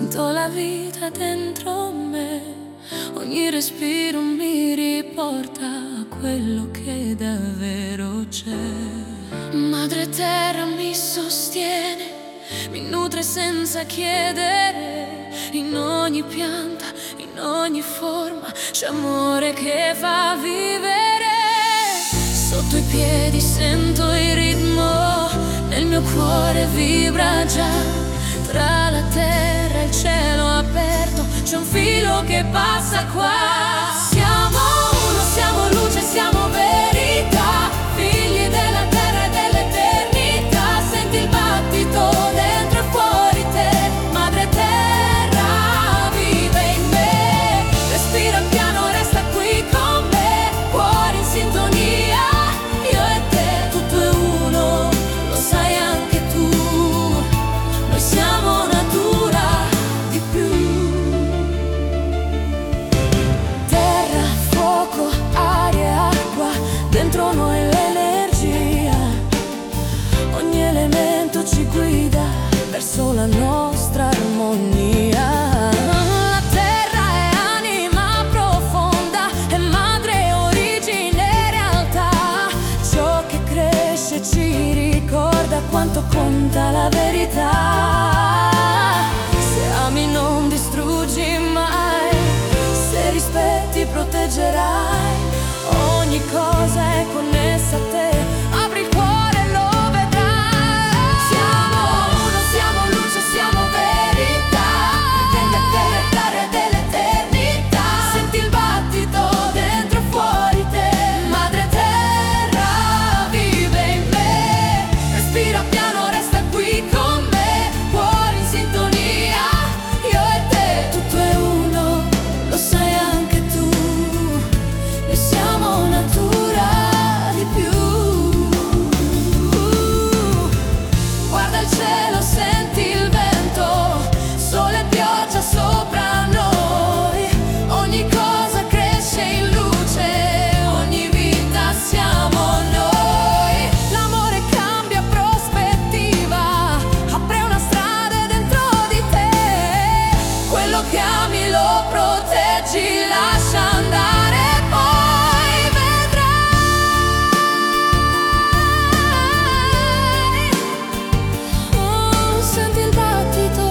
Sento la vita dentro me, ogni respiro mi riporta a quello che davvero c'è. Madre terra mi sostiene, mi nutre senza chiedere. In ogni pianta, in ogni forma c'è amore che fa vivere. Sotto i piedi sento il ritmo, nel mio cuore vibra già. Tra la terra e il cielo aperto c'è un filo che passa qua. Siamo uno, siamo luce, siamo verità, figli della terra e dell'eternità. Senti il battito dentro e fuori te, madre terra vive in me. Respira piano, resta qui con me, cuore in sintonia, io e te, tutto è uno, lo sai anche tu. Noi siamo natura di più. Terra, fuoco, aria e acqua, dentro noi l'energia. Ogni elemento ci guida verso la nostra armonia. La terra è anima profonda, è madre, origine, realtà. Ciò che cresce ci ricorda quanto conta la verità. Se ami non distruggi mai, se rispetti proteggerai. Ogni cosa è connessa a te, apri il cuore e lo vedrai. Siamo uno, siamo luce, siamo verità, della terra e dell'eternità. Senti il battito dentro e fuori te, madre terra vive in me. Respira piano, resta qui con me, cuore in sintonia, io e te, tutto è uno, lo sai anche tu. Noi siamo natura di più. Guarda il cielo, senti il vento, sole e pioggia sopra noi. Ogni cosa cresce in luce, ogni vita siamo noi. L'amore cambia prospettiva, apre una strada dentro di te. Quello che ami lo proteggi, lascia andare, poi vedrai. Oh, senti il battito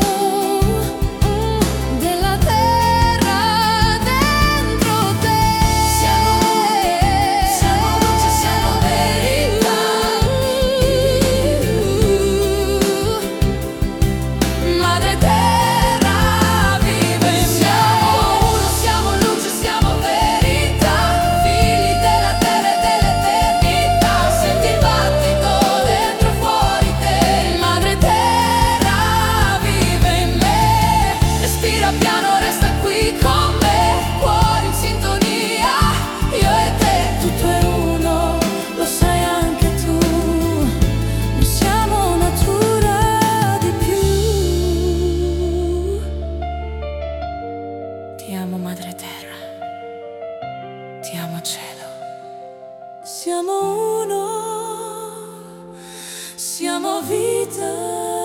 della terra dentro te. Siamo luce, siamo verità, madre terra vive in me. Siamo uno, siamo luce, siamo verità, figli della terra e dell'eternità. Senti il battito dentro e fuori te, madre terra vive in me. Respira piano, resta qui con me, cuore in sintonia, io e te, tutto è uno, lo sai anche tu. Noi siamo natura di più. Ti amo madre terra, ti amo cielo. Siamo uno, siamo vita.